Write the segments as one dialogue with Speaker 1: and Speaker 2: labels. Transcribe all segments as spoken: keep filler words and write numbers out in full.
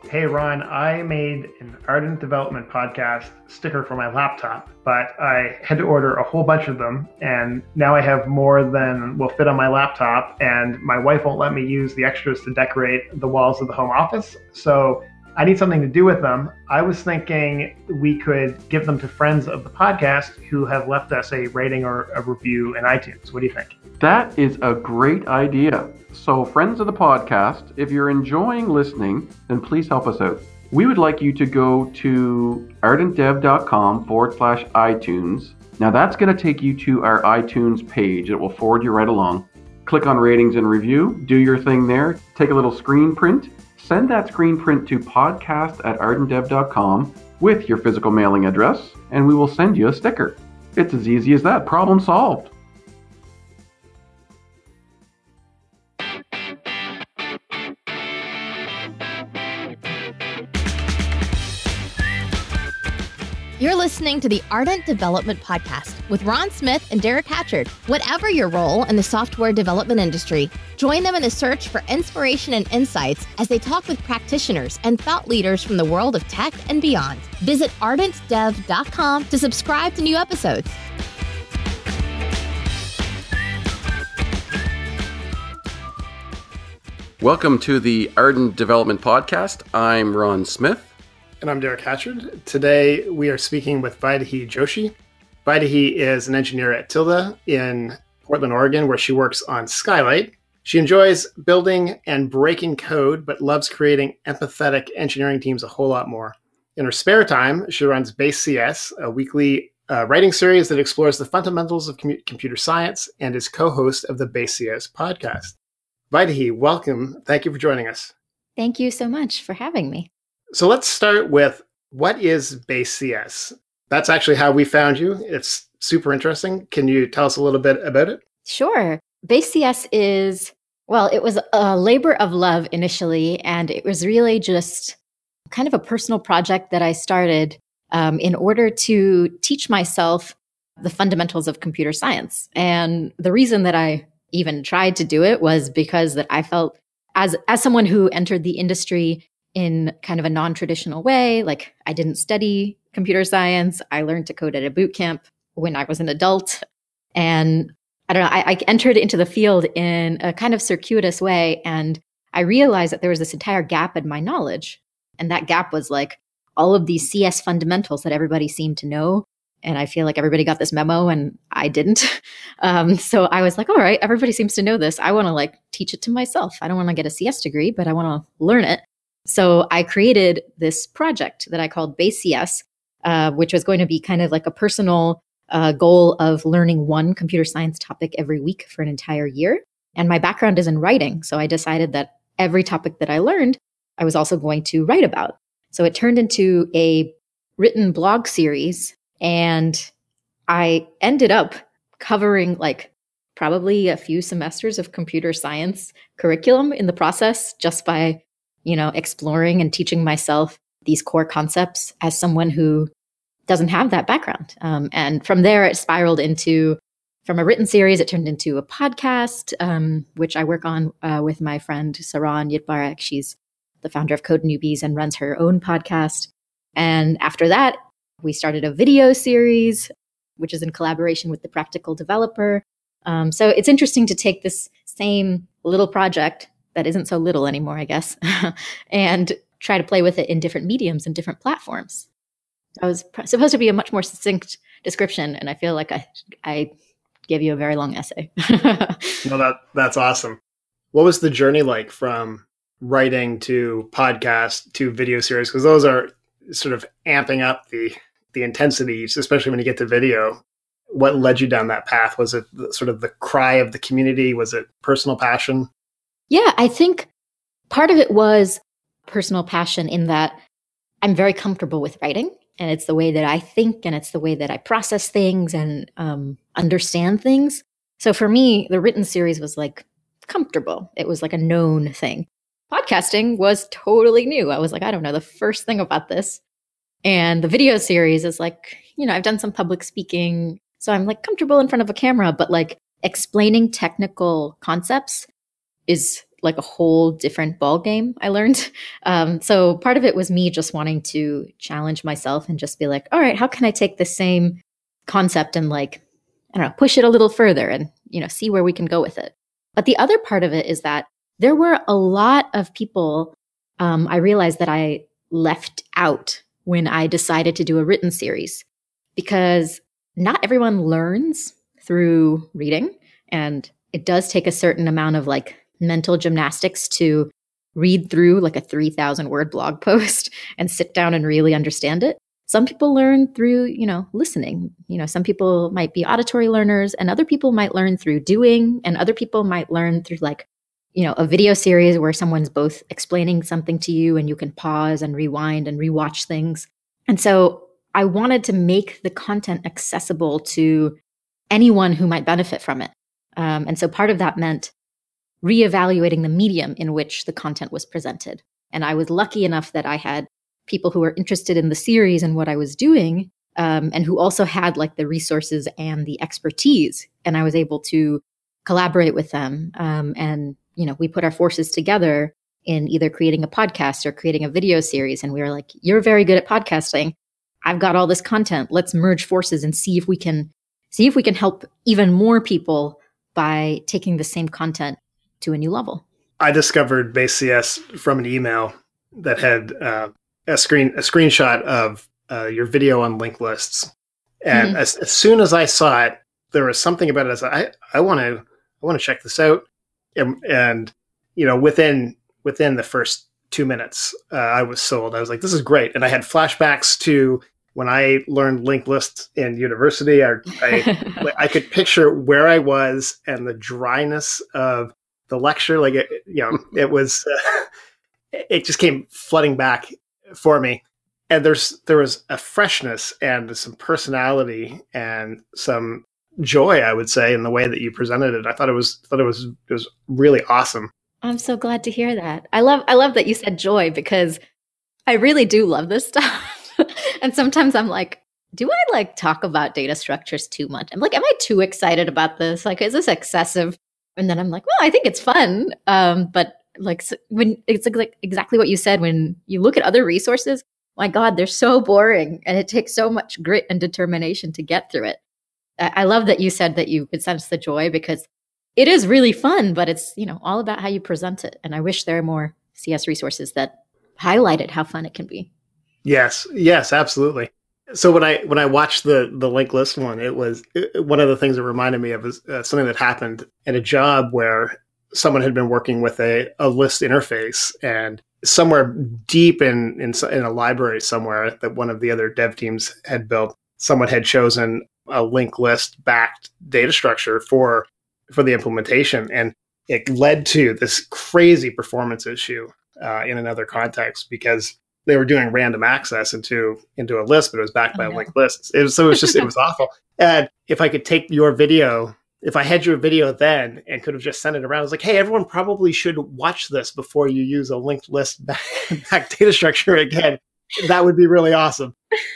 Speaker 1: Hey, Ron, I made an Ardent Development Podcast sticker for my laptop, but I had to order a whole bunch of them, and now I have more than will fit on my laptop, and my wife won't let me use the extras to decorate the walls of the home office, so I need something to do with them. I was thinking we could give them to friends of the podcast who have left us a rating or a review in iTunes. What do you think?
Speaker 2: That is a great idea. So, friends of the podcast, if you're enjoying listening, then please help us out. We would like you to go to ardentdev.com forward slash iTunes. Now, that's going to take you to our iTunes page. It will forward you right along. Click on ratings and review. Do your thing there. Take a little screen print. Send that screen print to podcast at ardentdev dot com with your physical mailing address, and we will send you a sticker. It's as easy as that. Problem solved.
Speaker 3: You're listening to the Ardent Development Podcast with Ron Smith and Derek Hatchard. Whatever your role in the software development industry, join them in a search for inspiration and insights as they talk with practitioners and thought leaders from the world of tech and beyond. Visit ardent dev dot com to subscribe to new episodes.
Speaker 2: Welcome to the Ardent Development Podcast. I'm Ron Smith.
Speaker 1: And I'm Derek Hatchard. Today we are speaking with Vaidehi Joshi. Vaidehi is an engineer at Tilda in Portland, Oregon, where she works on Skylight. She enjoys building and breaking code, but loves creating empathetic engineering teams a whole lot more. In her spare time, she runs Base C S, a weekly uh, writing series that explores the fundamentals of com- computer science, and is co-host of the Base C S podcast. Vaidehi, welcome. Thank you for joining us.
Speaker 4: Thank you so much for having me.
Speaker 1: So let's start with, what is Base C S? That's actually how we found you. It's super interesting. Can you tell us a little bit about it?
Speaker 4: Sure. Base C S is, well, it was a labor of love initially, and it was really just kind of a personal project that I started um, in order to teach myself the fundamentals of computer science. And the reason that I even tried to do it was because that I felt, as as someone who entered the industry in kind of a non-traditional way. Like, I didn't study computer science. I learned to code at a boot camp when I was an adult. And I don't know, I, I entered into the field in a kind of circuitous way. And I realized that there was this entire gap in my knowledge. And that gap was like all of these C S fundamentals that everybody seemed to know. And I feel like everybody got this memo and I didn't. Um, so I was like, all right, everybody seems to know this. I want to like teach it to myself. I don't want to get a C S degree, but I want to learn it. So I created this project that I called Base C S, uh, which was going to be kind of like a personal uh, goal of learning one computer science topic every week for an entire year. And my background is in writing. So I decided that every topic that I learned, I was also going to write about. So it turned into a written blog series. And I ended up covering like probably a few semesters of computer science curriculum in the process, just by you know, exploring and teaching myself these core concepts as someone who doesn't have that background. Um, and from there, it spiraled into, from a written series, it turned into a podcast, um, which I work on uh, with my friend Saran Yitbarek. She's the founder of Code Newbies and runs her own podcast. And after that, we started a video series, which is in collaboration with the Practical Developer. Um, so it's interesting to take this same little project that isn't so little anymore, I guess, and try to play with it in different mediums and different platforms. That was pr- supposed to be a much more succinct description, and I feel like I I gave you a very long essay.
Speaker 1: No, that that's awesome. What was the journey like from writing to podcast to video series? Because those are sort of amping up the the intensity, especially when you get to video. What led you down that path? Was it the, sort of the cry of the community? Was it personal passion?
Speaker 4: Yeah, I think part of it was personal passion in that I'm very comfortable with writing, and it's the way that I think, and it's the way that I process things and um, understand things. So for me, the written series was like comfortable. It was like a known thing. Podcasting was totally new. I was like, I don't know the first thing about this. And the video series is like, you know, I've done some public speaking, so I'm like comfortable in front of a camera, but like explaining technical concepts is like a whole different ball game, I learned. Um, so part of it was me just wanting to challenge myself and just be like, all right, how can I take the same concept and like, I don't know, push it a little further and, you know, see where we can go with it. But the other part of it is that there were a lot of people um, I realized that I left out when I decided to do a written series, because not everyone learns through reading, and it does take a certain amount of like mental gymnastics to read through like a three thousand word blog post and sit down and really understand it. Some people learn through, you know, listening. You know, some people might be auditory learners, and other people might learn through doing, and other people might learn through like, you know, a video series where someone's both explaining something to you and you can pause and rewind and rewatch things. And so I wanted to make the content accessible to anyone who might benefit from it. Um, and so part of that meant reevaluating the medium in which the content was presented. And I was lucky enough that I had people who were interested in the series and what I was doing, um, and who also had like the resources and the expertise. And I was able to collaborate with them. Um, and, you know, we put our forces together in either creating a podcast or creating a video series. And we were like, you're very good at podcasting. I've got all this content. Let's merge forces and see if we can see if we can help even more people by taking the same content to a new level.
Speaker 1: I discovered Base C S from an email that had uh, a screen a screenshot of uh, your video on linked lists, and mm-hmm. as, as soon as I saw it, there was something about it. I said, I I want to I want to check this out, and, and you know, within within the first two minutes, uh, I was sold. I was like, this is great, and I had flashbacks to when I learned linked lists in university. I I, I could picture where I was and the dryness of the lecture. Like it, you know, it was. Uh, it just came flooding back for me. And there's there was a freshness and some personality and some joy, I would say, in the way that you presented it. I thought it was thought it was it was really awesome.
Speaker 4: I'm so glad to hear that. I love I love that you said joy, because I really do love this stuff. And sometimes I'm like, do I like talk about data structures too much? I'm like, am I too excited about this? Like, is this excessive? And then I'm like, well, I think it's fun. Um, but like so when it's like exactly what you said, when you look at other resources, my God, they're so boring, and it takes so much grit and determination to get through it. I, I love that you said that you could sense the joy, because it is really fun, but it's, you know, all about how you present it. And I wish there are more C S resources that highlighted how fun it can be.
Speaker 1: Yes, yes, absolutely. So when I when I watched the the linked list one, it was it, one of the things that reminded me of is uh, something that happened at a job where someone had been working with a, a list interface, and somewhere deep in, in in a library somewhere that one of the other dev teams had built, someone had chosen a linked list backed data structure for for the implementation, and it led to this crazy performance issue uh, in another context, because they were doing random access into into a list, but it was backed by oh, no. a linked list. It was, so it was just it was awful. And if I could take your video. If I had your video then and could have just sent it around, I was like, hey, everyone probably should watch this before you use a linked list back, back data structure again. That would be really awesome.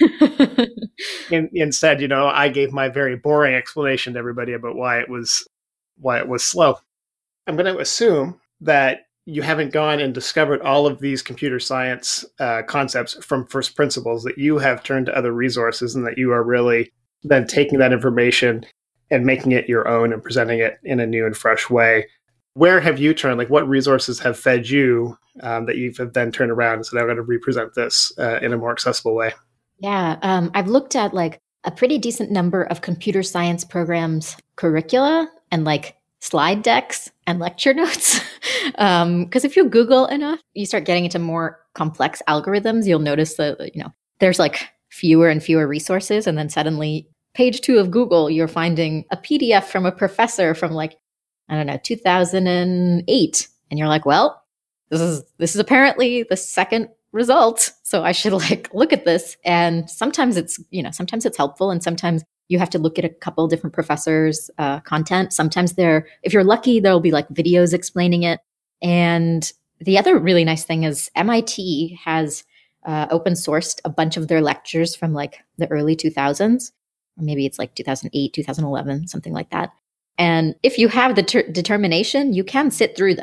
Speaker 1: In, instead, you know, I gave my very boring explanation to everybody about why it was why it was slow. I'm going to assume that you haven't gone and discovered all of these computer science uh, concepts from first principles, that you have turned to other resources, and that you are really then taking that information and making it your own and presenting it in a new and fresh way. Where have you turned? Like, what resources have fed you um, that you've then turned around and said, I'm going to represent this uh, in a more accessible way?
Speaker 4: Yeah, um, I've looked at like a pretty decent number of computer science programs, curricula, and like slide decks and lecture notes. um, because if you Google enough, you start getting into more complex algorithms, you'll notice that, you know, there's like fewer and fewer resources. And then suddenly page two of Google, you're finding a P D F from a professor from like, I don't know, two thousand eight. And you're like, well, this is, this is apparently the second result. So I should like look at this. And sometimes it's, you know, sometimes it's helpful. And sometimes you have to look at a couple different professors' uh, content. Sometimes they're, if you're lucky, there'll be like videos explaining it. And the other really nice thing is M I T has uh, open sourced a bunch of their lectures from like the early two thousands. Or maybe it's like two thousand eight, two thousand eleven, something like that. And if you have the ter- determination, you can sit through them.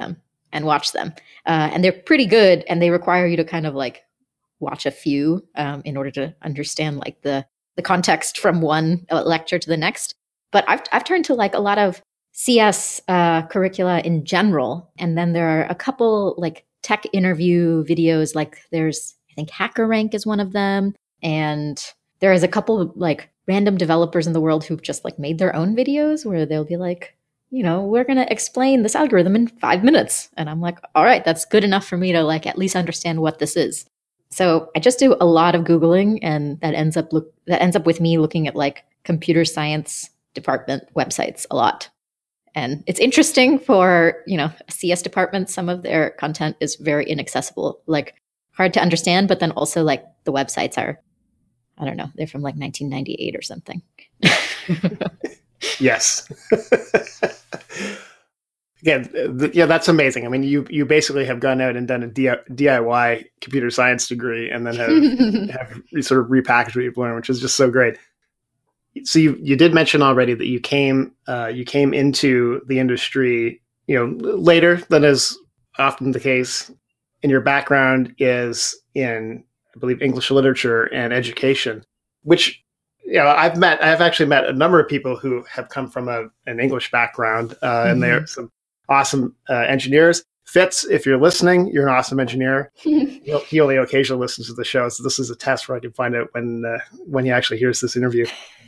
Speaker 4: and watch them. Uh, and they're pretty good, and they require you to kind of like watch a few um, in order to understand like the the context from one lecture to the next. But I've I've turned to like a lot of C S uh, curricula in general, and then there are a couple like tech interview videos. Like there's I think HackerRank is one of them, and there is a couple of like random developers in the world who've just like made their own videos where they'll be like, you know, we're going to explain this algorithm in five minutes. And I'm like, all right, that's good enough for me to like at least understand what this is. So I just do a lot of Googling, and that ends up look that ends up with me looking at like computer science department websites a lot. And it's interesting for, you know, a C S department. Some of their content is very inaccessible, like hard to understand, but then also like the websites are, I don't know, they're from like nineteen ninety-eight or something.
Speaker 1: Yes. Again, th- yeah, that's amazing. I mean, you you basically have gone out and done a D I Y computer science degree and then have, have sort of repackaged what you've learned, which is just so great. So you you did mention already that you came uh, you came into the industry, you know, later than is often the case. And your background is in, I believe, English literature and education, which, you know, I've met, I've actually met a number of people who have come from a, an English background, uh, mm-hmm. and they're some awesome uh, engineers. Fitz, if you're listening, you're an awesome engineer. He'll, he only occasionally listens to the show, so this is a test where I can find out when uh, when he actually hears this interview.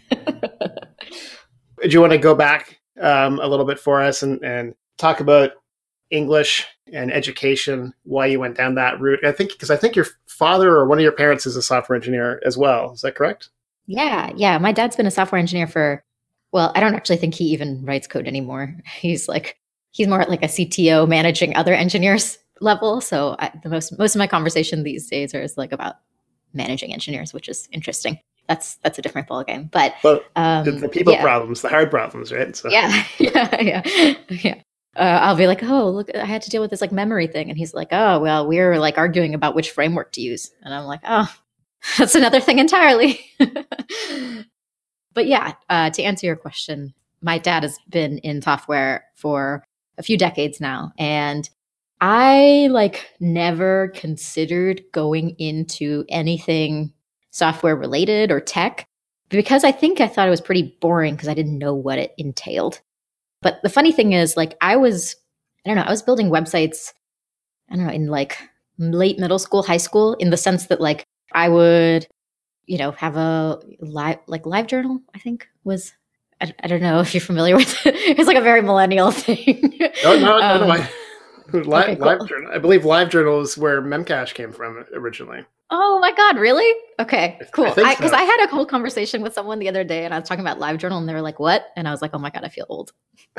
Speaker 1: Do you want to go back um, a little bit for us and, and talk about English and education, why you went down that route? I think because I think your father or one of your parents is a software engineer as well. Is that correct?
Speaker 4: Yeah, yeah. My dad's been a software engineer for, well, I don't actually think he even writes code anymore. He's like, he's more at like a C T O managing other engineers level. So I, the most most of my conversation these days are is like about managing engineers, which is interesting. That's that's a different ballgame. But
Speaker 1: well,
Speaker 4: um,
Speaker 1: the, the people
Speaker 4: yeah.
Speaker 1: problems, the hard problems, right? So.
Speaker 4: Yeah, yeah, yeah, yeah. Uh, I'll be like, oh, look, I had to deal with this like memory thing. And he's like, oh, well, we're like arguing about which framework to use. And I'm like, oh, that's another thing entirely. But yeah, uh, to answer your question, my dad has been in software for a few decades now. And I like never considered going into anything software related or tech because I think I thought it was pretty boring because I didn't know what it entailed. But the funny thing is, like, I was, I don't know, I was building websites, I don't know, in like late middle school, high school, in the sense that like I would, you know, have a live, like LiveJournal, I think was, I, I don't know if you're familiar with it. It's like a very millennial thing.
Speaker 1: No, no, no, no.
Speaker 4: um,
Speaker 1: I, Live,
Speaker 4: okay, cool.
Speaker 1: LiveJournal. I believe LiveJournal is where Memcache came from originally.
Speaker 4: Oh my God, really? Okay, cool. Because I,
Speaker 1: so.
Speaker 4: I had a whole conversation with someone the other day and I was talking about LiveJournal and they were like, what? And I was like, oh my God, I feel old.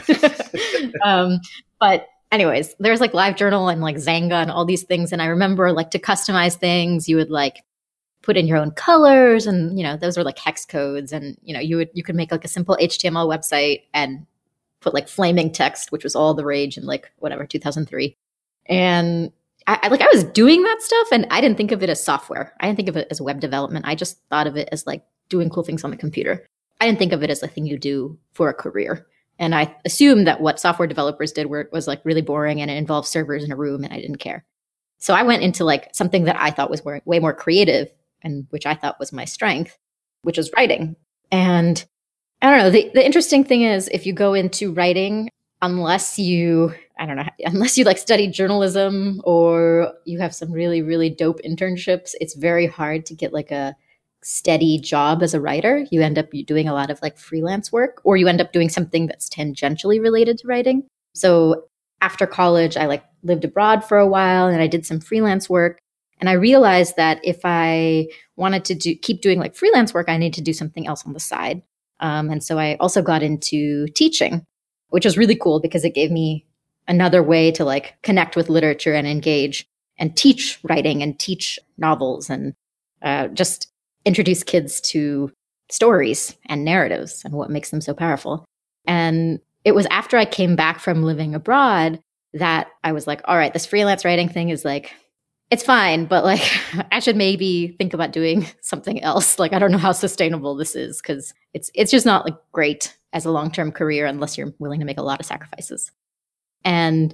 Speaker 4: um, but anyways, there's like LiveJournal and like Xanga and all these things. And I remember like to customize things, you would like put in your own colors and, you know, those were like hex codes. And, you know, you would, you could make like a simple H T M L website and put like flaming text, which was all the rage in like whatever, two thousand three. And I, I like I was doing that stuff and I didn't think of it as software. I didn't think of it as web development. I just thought of it as like doing cool things on the computer. I didn't think of it as a thing you do for a career. And I assumed that what software developers did were, was like really boring and it involved servers in a room and I didn't care. So I went into like something that I thought was more, way more creative and which I thought was my strength, which was writing. And I don't know, the, the interesting thing is if you go into writing, unless you, I don't know, unless you like study journalism or you have some really, really dope internships, it's very hard to get like a steady job as a writer. You end up doing a lot of like freelance work or you end up doing something that's tangentially related to writing. So after college, I like lived abroad for a while and I did some freelance work. And I realized that if I wanted to do, keep doing like freelance work, I need to do something else on the side. Um, and so I also got into teaching, which was really cool because it gave me another way to like connect with literature and engage and teach writing and teach novels and uh, just introduce kids to stories and narratives and what makes them so powerful. And it was after I came back from living abroad that I was like, all right, this freelance writing thing is like, it's fine, but like I should maybe think about doing something else. Like, I don't know how sustainable this is because it's it's just not like great as a long-term career unless you're willing to make a lot of sacrifices. And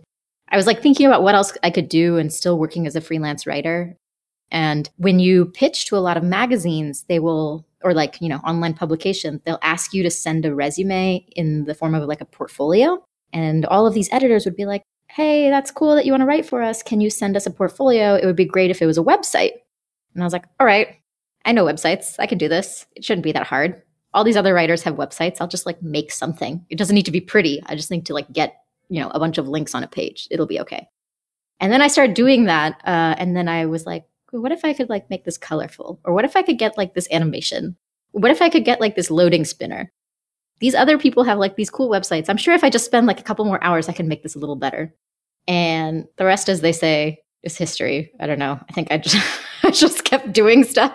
Speaker 4: I was like thinking about what else I could do and still working as a freelance writer. And when you pitch to a lot of magazines, they will, or like, you know, online publications, they'll ask you to send a resume in the form of like a portfolio. And all of these editors would be like, hey, that's cool that you want to write for us. Can you send us a portfolio? It would be great if it was a website. And I was like, all right, I know websites. I can do this. It shouldn't be that hard. All these other writers have websites. I'll just like make something. It doesn't need to be pretty. I just need to like get, you know, a bunch of links on a page. It'll be okay. And then I started doing that. Uh, and then I was like, what if I could like make this colorful? Or what if I could get like this animation? What if I could get like this loading spinner? These other people have like these cool websites. I'm sure if I just spend like a couple more hours, I can make this a little better. And the rest, as they say, is history. I don't know. I think I just, I just kept doing stuff.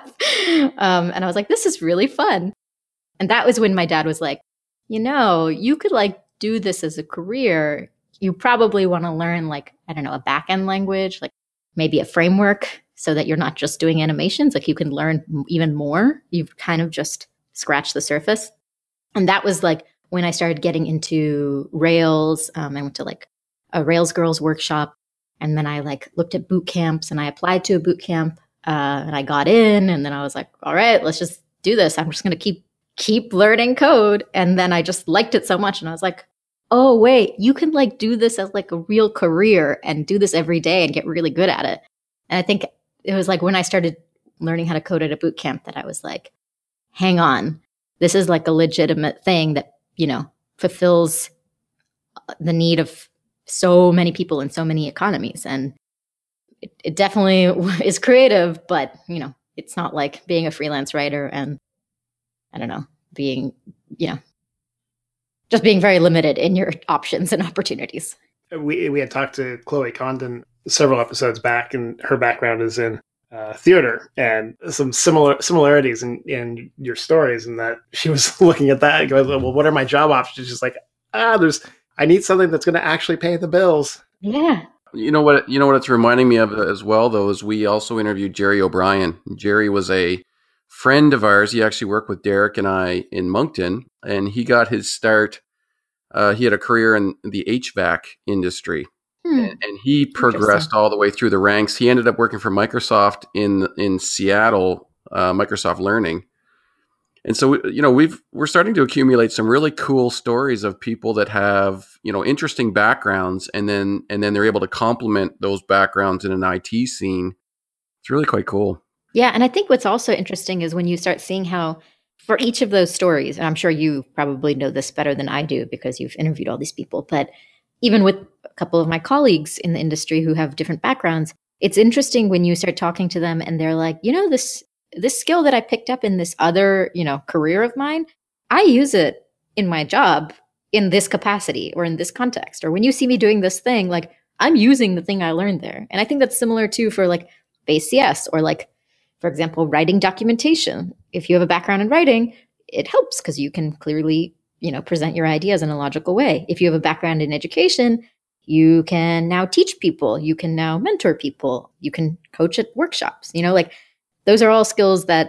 Speaker 4: Um, and I was like, this is really fun. And that was when my dad was like, you know, you could like do this as a career. You probably want to learn like, I don't know, a back-end language, like maybe a framework, so that you're not just doing animations, like you can learn even more. You've kind of just scratched the surface. And that was like when I started getting into Rails. Um, I went to like a Rails Girls workshop, and then I like looked at boot camps, and I applied to a boot camp, uh, and I got in, and then I was like, all right, let's just do this. I'm just going to keep, keep learning code. And then I just liked it so much. And I was like, oh, wait, you can like do this as like a real career and do this every day and get really good at it. And I think it was like when I started learning how to code at a boot camp that I was like, hang on, this is like a legitimate thing that, you know, fulfills the need of so many people in so many economies. And it, it definitely is creative, but, you know, it's not like being a freelance writer and, I don't know, being, you know, just being very limited in your options and opportunities.
Speaker 1: We we had talked to Chloe Condon several episodes back, and her background is in uh, theater, and some similar similarities in, in your stories, and that she was looking at that and going, well, what are my job options? She's like, ah, there's, I need something that's going to actually pay the bills.
Speaker 4: Yeah.
Speaker 2: You know what? You know what it's reminding me of as well, though, is we also interviewed Jerry O'Brien. Jerry was a friend of ours. He actually worked with Derek and I in Moncton, and he got his start. Uh, he had a career in the H V A C industry, hmm. and, and he progressed all the way through the ranks. He ended up working for Microsoft in in Seattle, uh, Microsoft Learning. And so, you know, we've we're starting to accumulate some really cool stories of people that have, you know, interesting backgrounds, and then and then they're able to complement those backgrounds in an I T scene. It's really quite cool.
Speaker 4: Yeah, and I think what's also interesting is when you start seeing how for each of those stories, and I'm sure you probably know this better than I do because you've interviewed all these people, but even with a couple of my colleagues in the industry who have different backgrounds, it's interesting when you start talking to them and they're like, you know, this this skill that I picked up in this other, you know, career of mine, I use it in my job in this capacity or in this context. Or when you see me doing this thing, like I'm using the thing I learned there. And I think that's similar too for like base C S or like, for example, writing documentation. If you have a background in writing, it helps because you can clearly, you know, present your ideas in a logical way. If you have a background in education, you can now teach people, you can now mentor people, you can coach at workshops, you know, like those are all skills that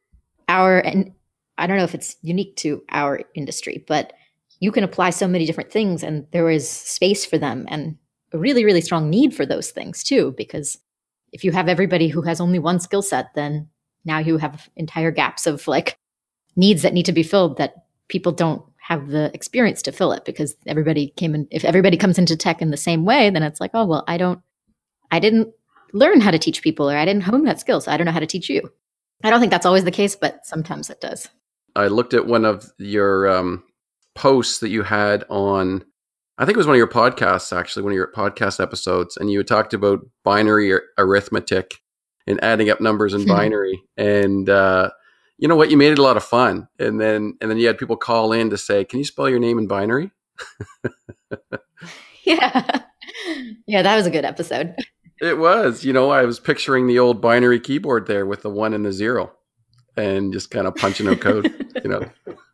Speaker 4: our, and I don't know if it's unique to our industry, but you can apply so many different things and there is space for them and a really, really strong need for those things too, because if you have everybody who has only one skill set, then now you have entire gaps of like needs that need to be filled that people don't have the experience to fill it because everybody came in. If everybody comes into tech in the same way, then it's like, oh, well, I don't, I didn't learn how to teach people or I didn't hone that skill. So I don't know how to teach you. I don't think that's always the case, but sometimes it does.
Speaker 2: I looked at one of your um, posts that you had on, I think it was one of your podcasts, actually, one of your podcast episodes, and you had talked about binary ar- arithmetic and adding up numbers in binary. And uh, you know what? You made it a lot of fun. And then and then you had people call in to say, can you spell your name in binary?
Speaker 4: Yeah. Yeah, that was a good episode.
Speaker 2: It was. You know, I was picturing the old binary keyboard there with the one and the zero and just kind of punching out code, you know.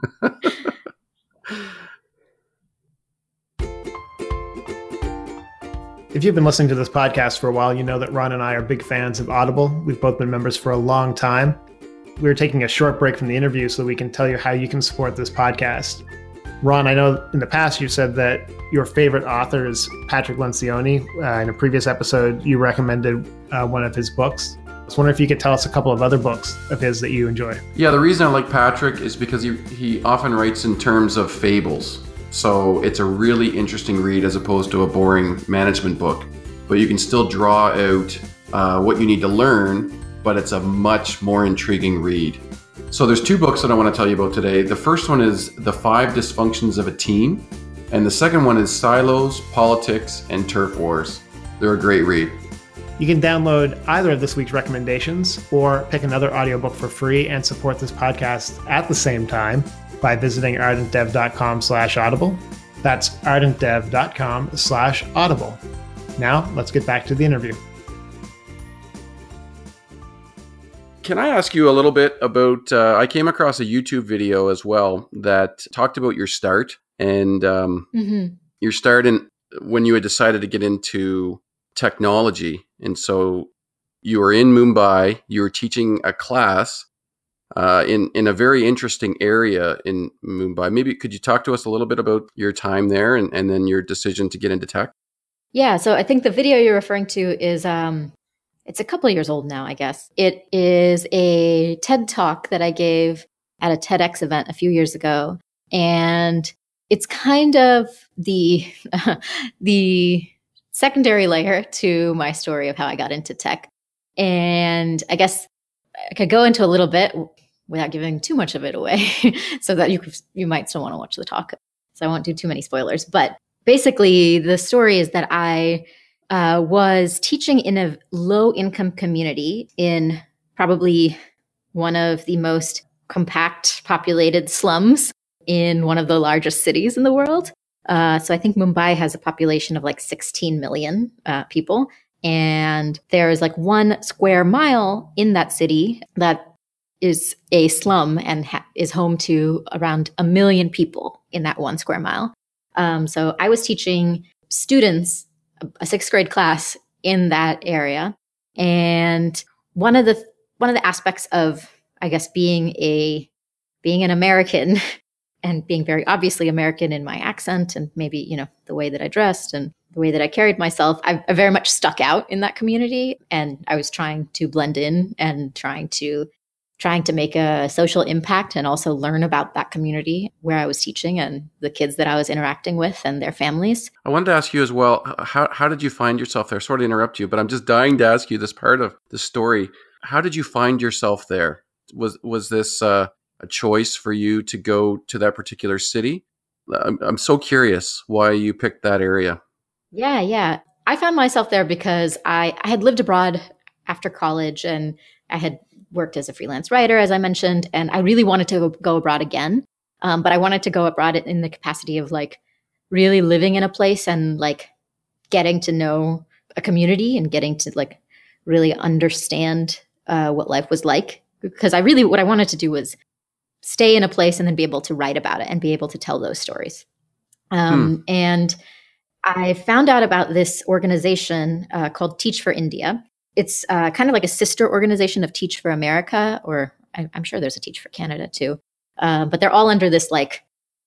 Speaker 1: If you've been listening to this podcast for a while, you know that Ron and I are big fans of Audible. We've both been members for a long time. We're taking a short break from the interview so we can tell you how you can support this podcast. Ron, I know in the past you said that your favorite author is Patrick Lencioni. Uh, in a previous episode, you recommended uh, one of his books. I was wondering if you could tell us a couple of other books of his that you enjoy.
Speaker 2: Yeah, the reason I like Patrick is because he, he often writes in terms of fables. So it's a really interesting read as opposed to a boring management book. But you can still draw out uh, what you need to learn, but it's a much more intriguing read. So there's two books that I want to tell you about today. The first one is The Five Dysfunctions of a Team, and the second one is Silos, Politics, and Turf Wars. They're a great read.
Speaker 1: You can download either of this week's recommendations or pick another audiobook for free and support this podcast at the same time by visiting ardentdev.com slash audible. That's ardentdev.com slash audible. Now, let's get back to the interview.
Speaker 2: Can I ask you a little bit about, uh, I came across a YouTube video as well that talked about your start and um, mm-hmm. your start in when you had decided to get into technology. And so you were in Mumbai, you were teaching a class uh, in, in a very interesting area in Mumbai. Maybe could you talk to us a little bit about your time there and, and then your decision to get into tech?
Speaker 4: Yeah, so I think the video you're referring to is... Um It's a couple of years old now, I guess. It is a TED Talk that I gave at a TEDx event a few years ago. And it's kind of the the secondary layer to my story of how I got into tech. And I guess I could go into a little bit without giving too much of it away so that you could, you might still want to watch the talk. So I won't do too many spoilers. But basically, the story is that I... Uh, was teaching in a low-income community in probably one of the most compact populated slums in one of the largest cities in the world. Uh, so I think Mumbai has a population of like sixteen million uh, people. And there is like one square mile in that city that is a slum and ha- is home to around a million people in that one square mile. Um, so I was teaching students a sixth grade class in that area. And one of the one of the aspects of, I guess, being a being an American and being very obviously American in my accent and maybe, you know, the way that I dressed and the way that I carried myself, I, I very much stuck out in that community. And I was trying to blend in and trying to trying to make a social impact and also learn about that community where I was teaching and the kids that I was interacting with and their families.
Speaker 2: I wanted to ask you as well, how how did you find yourself there? Sorry to interrupt you, but I'm just dying to ask you this part of the story. How did you find yourself there? Was was this uh, a choice for you to go to that particular city? I'm, I'm so curious why you picked that area.
Speaker 4: Yeah, yeah. I found myself there because I, I had lived abroad after college and I had worked as a freelance writer, as I mentioned, and I really wanted to go abroad again. Um, but I wanted to go abroad in the capacity of like really living in a place and like getting to know a community and getting to like really understand uh, what life was like. Because I really, what I wanted to do was stay in a place and then be able to write about it and be able to tell those stories. Um, hmm. And I found out about this organization uh, called Teach for India. It's uh, kind of like a sister organization of Teach for America, or I, I'm sure there's a Teach for Canada too. Uh, but they're all under this like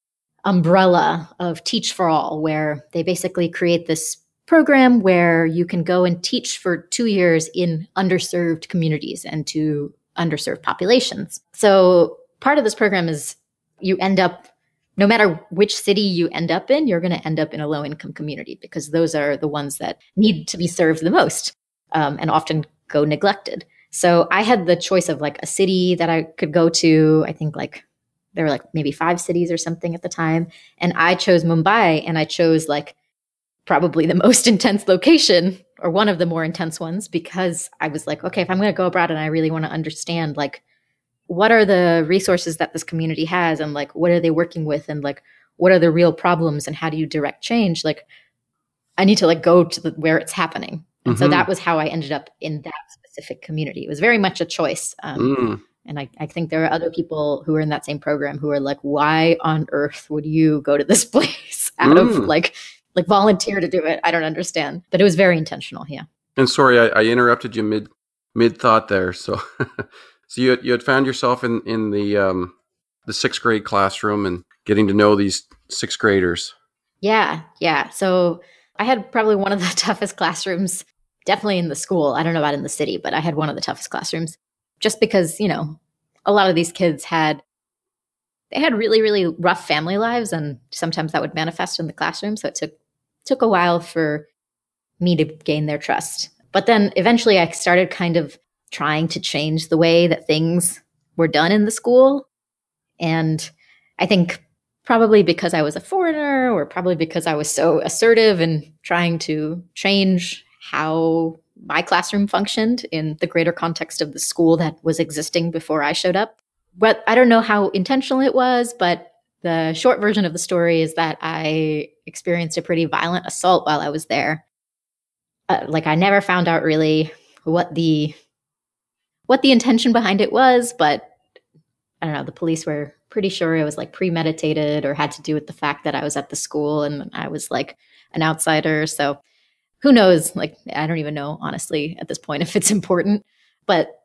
Speaker 4: umbrella of Teach for All, where they basically create this program where you can go and teach for two years in underserved communities and to underserved populations. So part of this program is you end up, no matter which city you end up in, you're going to end up in a low-income community because those are the ones that need to be served the most. Um, and often go neglected. So I had the choice of like a city that I could go to. I think like there were like maybe five cities or something at the time. And I chose Mumbai and I chose like probably the most intense location or one of the more intense ones because I was like, okay, if I'm going to go abroad and I really want to understand like what are the resources that this community has and like what are they working with and like what are the real problems and how do you direct change? Like I need to like go to the, where it's happening. And mm-hmm. so that was how I ended up in that specific community. It was very much a choice. Um, mm. And I, I think there are other people who are in that same program who are like, why on earth would you go to this place out mm. of like, like volunteer to do it? I don't understand. But it was very intentional. Yeah.
Speaker 2: And sorry, I, I interrupted you mid mid thought there. So, so you had, you had found yourself in in the um, the sixth grade classroom and getting to know these sixth graders.
Speaker 4: Yeah, yeah. So I had probably one of the toughest classrooms, definitely in the school. I don't know about in the city, but I had one of the toughest classrooms just because, you know, a lot of these kids had, they had really, really rough family lives, and sometimes that would manifest in the classroom. So it took, took a while for me to gain their trust. But then eventually I started kind of trying to change the way that things were done in the school. And I think probably because I was a foreigner, or probably because I was so assertive and trying to change how my classroom functioned in the greater context of the school that was existing before I showed up. But I don't know how intentional it was, but the short version of the story is that I experienced a pretty violent assault while I was there. Uh, like I never found out really what the what the intention behind it was, but I don't know, the police were pretty sure it was like premeditated or had to do with the fact that I was at the school and I was like an outsider. So who knows? Like, I don't even know, honestly, at this point, if it's important. But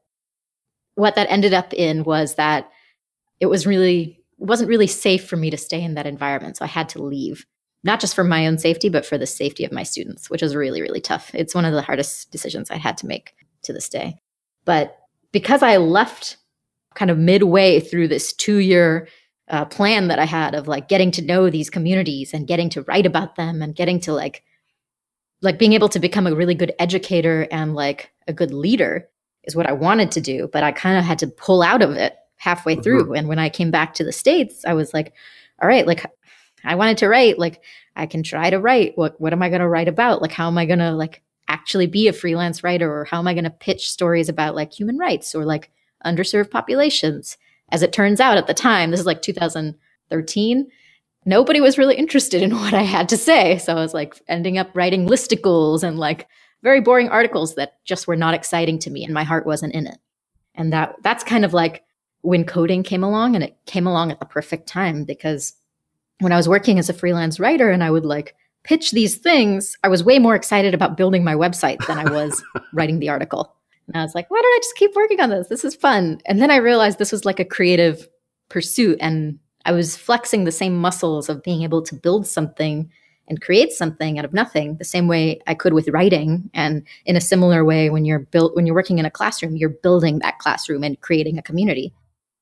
Speaker 4: what that ended up in was that it was really, it wasn't really safe for me to stay in that environment. So I had to leave, not just for my own safety, but for the safety of my students, which is really, really tough. It's one of the hardest decisions I had to make to this day. But because I left kind of midway through this two-year uh, plan that I had of like getting to know these communities and getting to write about them and getting to like, like being able to become a really good educator and like a good leader is what I wanted to do. But I kind of had to pull out of it halfway mm-hmm. through. And when I came back to the States, I was like, all right, like I wanted to write, like I can try to write. What, what am I going to write about? Like, how am I going to like actually be a freelance writer? Or how am I going to pitch stories about like human rights or like underserved populations? As it turns out at the time, this is like two thousand thirteen, nobody was really interested in what I had to say. So I was like ending up writing listicles and like very boring articles that just were not exciting to me and my heart wasn't in it. And that that's kind of like when coding came along, and it came along at the perfect time, because when I was working as a freelance writer and I would like pitch these things, I was way more excited about building my website than I was writing the article. And I was like, why don't I just keep working on this? This is fun. And then I realized this was like a creative pursuit, and I was flexing the same muscles of being able to build something and create something out of nothing, the same way I could with writing. And in a similar way, when you're built, when you're working in a classroom, you're building that classroom and creating a community.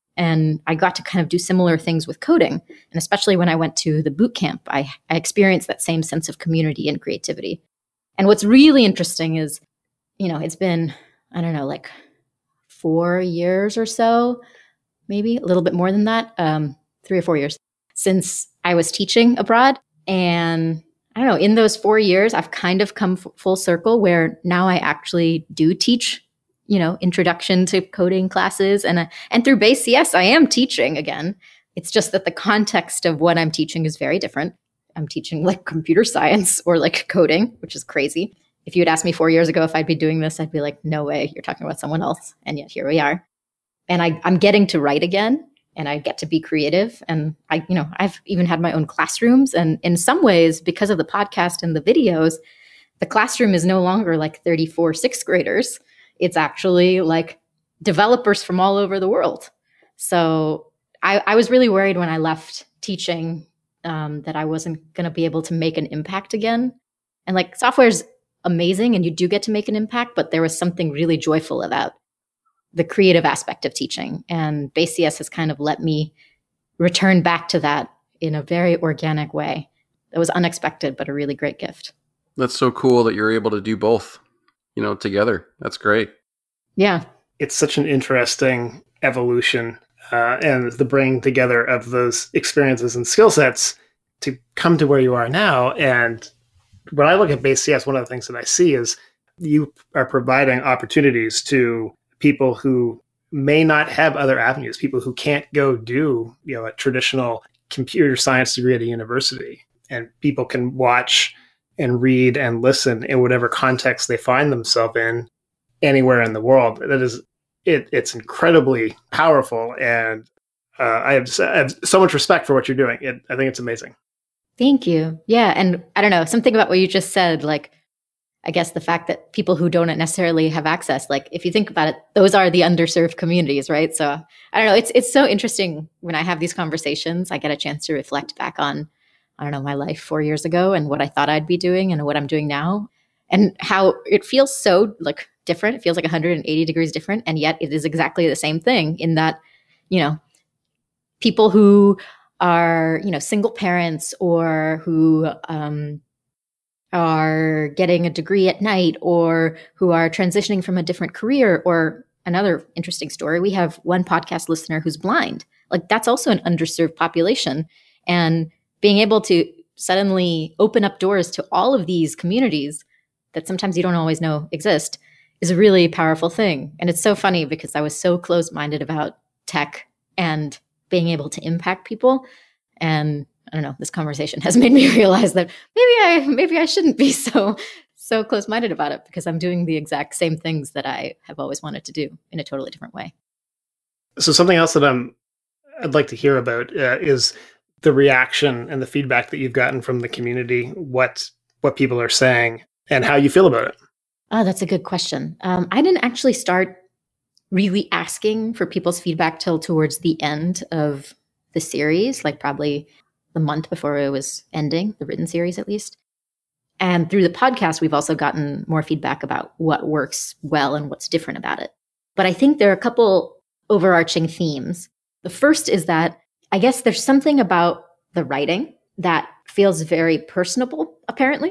Speaker 4: And I got to kind of do similar things with coding. And especially when I went to the boot camp, I, I experienced that same sense of community and creativity. And what's really interesting is, you know, it's been, I don't know, like four years or so, maybe a little bit more than that, um, three or four years since I was teaching abroad. And I don't know, in those four years, I've kind of come f- full circle where now I actually do teach, you know, introduction to coding classes. And, uh, and through Base C S, I am teaching again. It's just that the context of what I'm teaching is very different. I'm teaching like computer science or like coding, which is crazy. If you had asked me four years ago if I'd be doing this, I'd be like, no way, you're talking about someone else. And yet here we are. And I, I'm getting to write again, and I get to be creative. And I, you know, I've even had my own classrooms. And in some ways, because of the podcast and the videos, the classroom is no longer like thirty-four sixth graders. It's actually like developers from all over the world. So I, I was really worried when I left teaching um, that I wasn't going to be able to make an impact again. And like software is amazing and you do get to make an impact, but there was something really joyful about the creative aspect of teaching. And Base C S has kind of let me return back to that in a very organic way. It was unexpected, but a really great gift.
Speaker 2: That's so cool that you're able to do both, you know, together. That's great.
Speaker 4: Yeah.
Speaker 1: It's such an interesting evolution uh, and the bringing together of those experiences and skill sets to come to where you are now. And when I look at Base C S, one of the things that I see is you are providing opportunities to people who may not have other avenues, people who can't go do, you know, a traditional computer science degree at a university. And people can watch and read and listen in whatever context they find themselves in anywhere in the world. That is, it, it's incredibly powerful. And uh, I, have, I have so much respect for what you're doing. It, I think it's amazing.
Speaker 4: Thank you. Yeah. And I don't know, something about what you just said, like, I guess the fact that people who don't necessarily have access, like if you think about it, those are the underserved communities, right? So I don't know, it's it's so interesting when I have these conversations, I get a chance to reflect back on I don't know, my life four years ago and what I thought I'd be doing and what I'm doing now, and how it feels so like different. It feels like one hundred eighty degrees different. And yet it is exactly the same thing in that, you know, people who are, you know, single parents or who um, are getting a degree at night or who are transitioning from a different career. Or another interesting story, we have one podcast listener who's blind. Like that's also an underserved population. And being able to suddenly open up doors to all of these communities that sometimes you don't always know exist is a really powerful thing. And it's so funny because I was so closed-minded about tech and being able to impact people. And I don't know, this conversation has made me realize that maybe I maybe I shouldn't be so so close-minded about it, because I'm doing the exact same things that I have always wanted to do in a totally different way.
Speaker 1: So something else that I'm I'd like to hear about uh, is the reaction and the feedback that you've gotten from the community, what what people are saying and how you feel about it.
Speaker 4: Oh, that's a good question. Um, I didn't actually start really asking for people's feedback till towards the end of the series, like probably the month before it was ending, the written series at least. And through the podcast, we've also gotten more feedback about what works well and what's different about it. But I think there are a couple overarching themes. The first is that I guess there's something about the writing that feels very personable, apparently.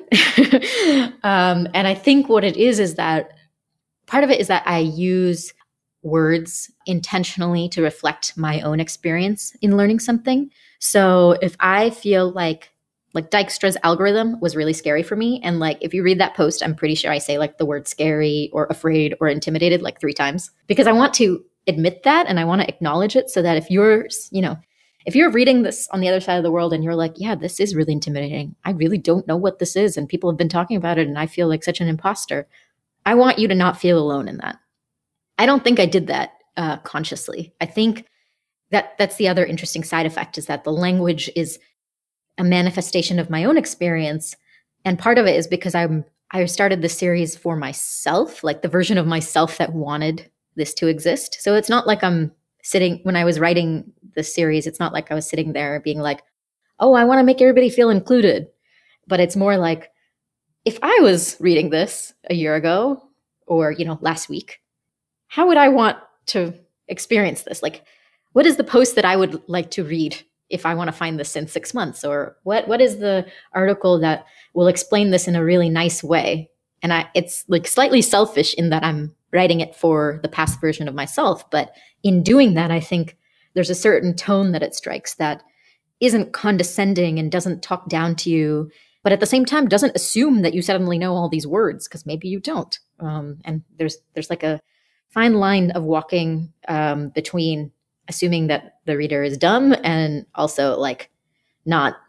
Speaker 4: um, and I think what it is is that part of it is that I use words intentionally to reflect my own experience in learning something. So if I feel like like Dijkstra's algorithm was really scary for me, and like if you read that post, I'm pretty sure I say like the word scary or afraid or intimidated like three times, because I want to admit that and I want to acknowledge it, so that if you're, you know, if you're reading this on the other side of the world and you're like, yeah, this is really intimidating, I really don't know what this is, and people have been talking about it and I feel like such an imposter, I want you to not feel alone in that. I don't think I did that uh, consciously. I think that that's the other interesting side effect, is that the language is a manifestation of my own experience. And part of it is because I'm I started the series for myself, like the version of myself that wanted this to exist. So it's not like I'm sitting, when I was writing the series, it's not like I was sitting there being like, oh, I want to make everybody feel included. But it's more like, if I was reading this a year ago or, you know, last week, how would I want to experience this? Like, what is the post that I would like to read if I want to find this in six months? Or what what is the article that will explain this in a really nice way? And I, it's like slightly selfish in that I'm writing it for the past version of myself. But in doing that, I think there's a certain tone that it strikes that isn't condescending and doesn't talk down to you, but at the same time doesn't assume that you suddenly know all these words, because maybe you don't. Um, and there's there's like a fine line of walking um, between assuming that the reader is dumb and also like not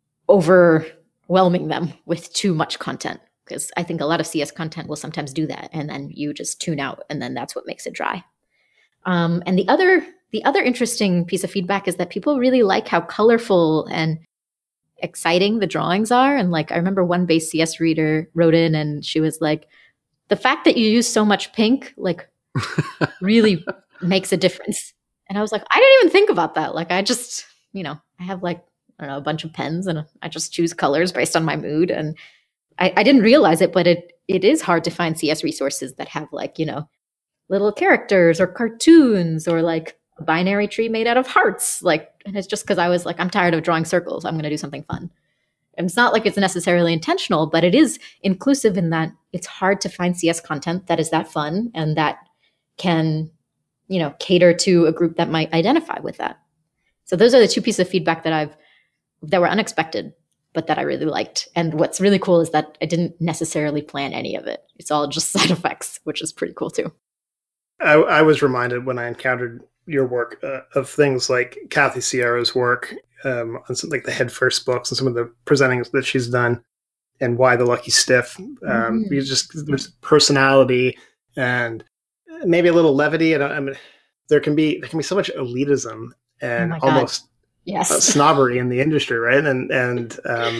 Speaker 4: overwhelming them with too much content. Because I think a lot of C S content will sometimes do that, and then you just tune out, and then that's what makes it dry. Um, and the other the other interesting piece of feedback is that people really like how colorful and exciting the drawings are. And like I remember one base C S reader wrote in, and she was like, "The fact that you use so much pink, like, really makes a difference." And I was like, I didn't even think about that. Like, I just, you know, I have like, I don't know, a bunch of pens, and I just choose colors based on my mood. And I, I didn't realize it, but it it is hard to find C S resources that have like, you know, little characters or cartoons or like a binary tree made out of hearts. Like, and it's just because I was like, I'm tired of drawing circles, I'm going to do something fun. And it's not like it's necessarily intentional, but it is inclusive in that it's hard to find C S content that is that fun and that can, you know, cater to a group that might identify with that. So those are the two pieces of feedback that I've, that were unexpected, but that I really liked. And what's really cool is that I didn't necessarily plan any of it. It's all just side effects, which is pretty cool too.
Speaker 1: I, I was reminded when I encountered your work uh, of things like Kathy Sierra's work um, on some, like the Head First books and some of the presentings that she's done, and Why the Lucky Stiff. Um, mm-hmm. You just, there's personality and maybe a little levity. And I mean, there can be there can be so much elitism and oh almost
Speaker 4: yes.
Speaker 1: uh, snobbery in the industry, right? And and um,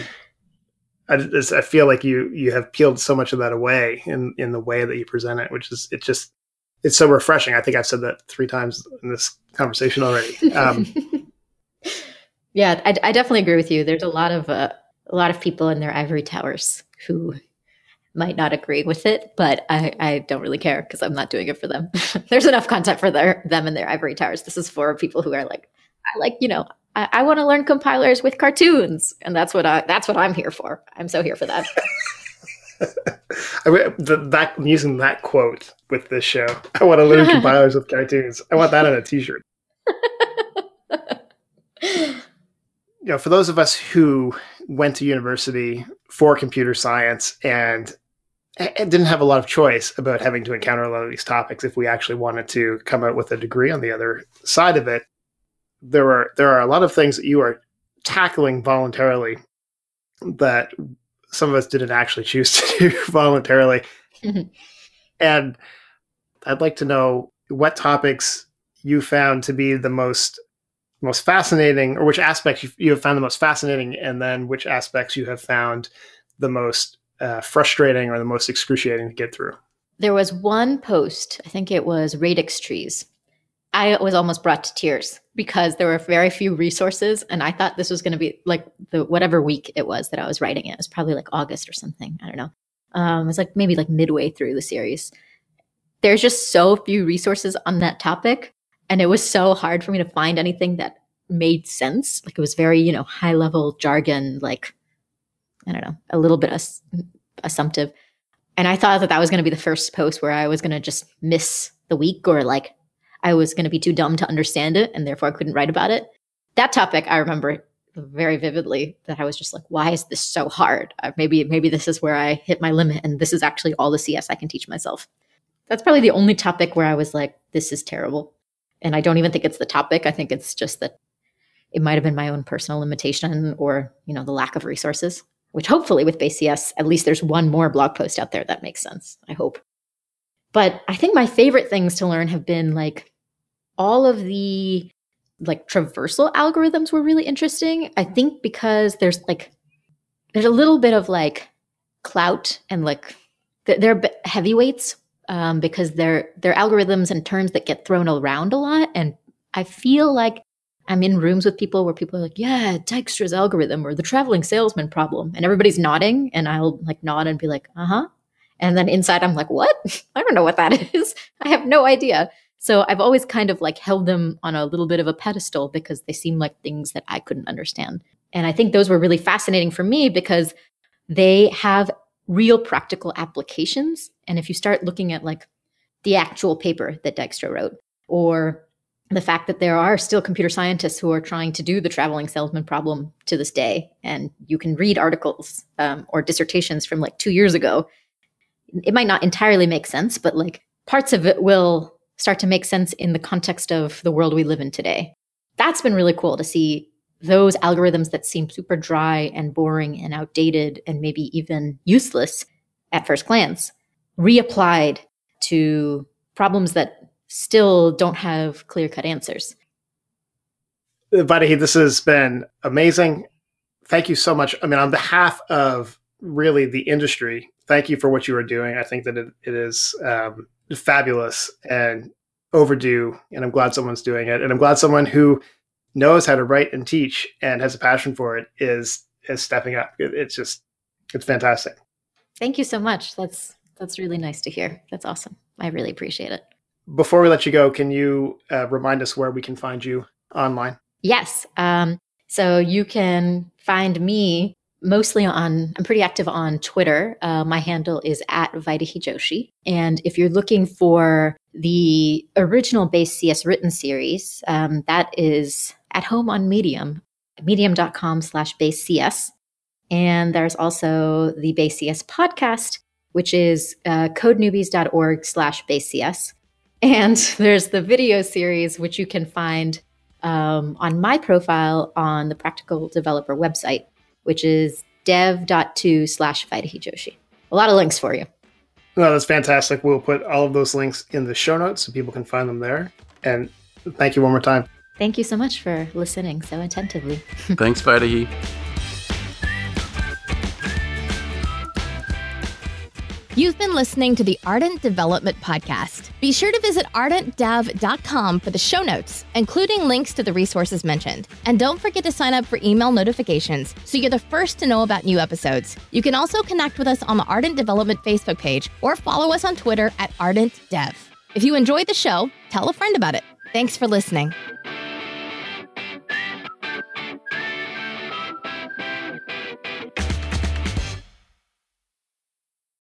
Speaker 1: I, just, I feel like you you have peeled so much of that away in in the way that you present it, which is it just it's so refreshing. I think I've said that three times in this conversation already. Um,
Speaker 4: yeah, I, I definitely agree with you. There's a lot of uh, a lot of people in their ivory towers who might not agree with it, but I, I don't really care because I'm not doing it for them. There's enough content for their, them and their ivory towers. This is for people who are like, I like, you know, I, I want to learn compilers with cartoons, and that's what I that's what I'm here for. I'm so here for that.
Speaker 1: I mean, the, that I'm using that quote with this show. I want to learn compilers with cartoons. I want that on a T-shirt. You know, for those of us who went to university for computer science and, and didn't have a lot of choice about having to encounter a lot of these topics, if we actually wanted to come out with a degree on the other side of it, there are there are a lot of things that you are tackling voluntarily that some of us didn't actually choose to do voluntarily. Mm-hmm. And I'd like to know what topics you found to be the most most fascinating, or which aspects you, you have found the most fascinating, and then which aspects you have found the most uh, frustrating or the most excruciating to get through.
Speaker 4: There was one post, I think it was radix trees. I was almost brought to tears because there were very few resources, and I thought this was going to be like the whatever week it was that I was writing it. It was probably like August or something. I don't know. Um, it was like maybe like midway through the series. There's just so few resources on that topic, and it was so hard for me to find anything that made sense. Like it was very, you know, high level jargon, like, I don't know, a little bit ass- assumptive. And I thought that that was going to be the first post where I was going to just miss the week, or like I was going to be too dumb to understand it, and therefore I couldn't write about it. That topic, I remember very vividly that I was just like, why is this so hard? Uh, maybe, maybe this is where I hit my limit, and this is actually all the C S I can teach myself. That's probably the only topic where I was like, this is terrible. And I don't even think it's the topic. I think it's just that it might have been my own personal limitation, or, you know, the lack of resources, which hopefully with Base C S, at least there's one more blog post out there that makes sense, I hope. But I think my favorite things to learn have been like all of the like traversal algorithms were really interesting. I think because there's like, there's a little bit of like clout, and like they're heavyweights um, because they're, they're algorithms and terms that get thrown around a lot. And I feel like I'm in rooms with people where people are like, yeah, Dijkstra's algorithm, or the traveling salesman problem. And everybody's nodding, and I'll like nod and be like, uh-huh. And then inside I'm like, what? I don't know what that is. I have no idea. So I've always kind of like held them on a little bit of a pedestal because they seem like things that I couldn't understand. And I think those were really fascinating for me because they have real practical applications. And if you start looking at like the actual paper that Dijkstra wrote, or the fact that there are still computer scientists who are trying to do the traveling salesman problem to this day, and you can read articles um, or dissertations from like two years ago, it might not entirely make sense, but like parts of it will start to make sense in the context of the world we live in today. That's been really cool to see those algorithms that seem super dry and boring and outdated and maybe even useless at first glance, reapplied to problems that still don't have clear-cut answers.
Speaker 1: Vaidehi, this has been amazing. Thank you so much. I mean, on behalf of really the industry, thank you for what you are doing. I think that it, it is um, fabulous and overdue, and I'm glad someone's doing it. And I'm glad someone who knows how to write and teach and has a passion for it is is stepping up. It, it's just, it's fantastic.
Speaker 4: Thank you so much. That's that's really nice to hear. That's awesome. I really appreciate it.
Speaker 1: Before we let you go, can you uh, remind us where we can find you online?
Speaker 4: Yes. Um, so you can find me mostly on, I'm pretty active on Twitter. Uh, my handle is at Vaidehi Joshi. And if you're looking for the original Base C S written series, um, that is at home on Medium, medium.com slash base CS. And there's also the Base C S podcast, which is uh, codenewbies.org slash base CS. And there's the video series, which you can find um, on my profile on the Practical Developer website, which is dev.to slash Vaidehi Joshi. A lot of links for you.
Speaker 1: No, that's fantastic. We'll put all of those links in the show notes so people can find them there. And thank you one more time.
Speaker 4: Thank you so much for listening so attentively.
Speaker 2: Thanks, Vaidehi.
Speaker 3: You've been listening to the Ardent Development Podcast. Be sure to visit ardent dev dot com for the show notes, including links to the resources mentioned. And don't forget to sign up for email notifications so you're the first to know about new episodes. You can also connect with us on the Ardent Development Facebook page or follow us on Twitter at Ardent Dev. If you enjoyed the show, tell a friend about it. Thanks for listening.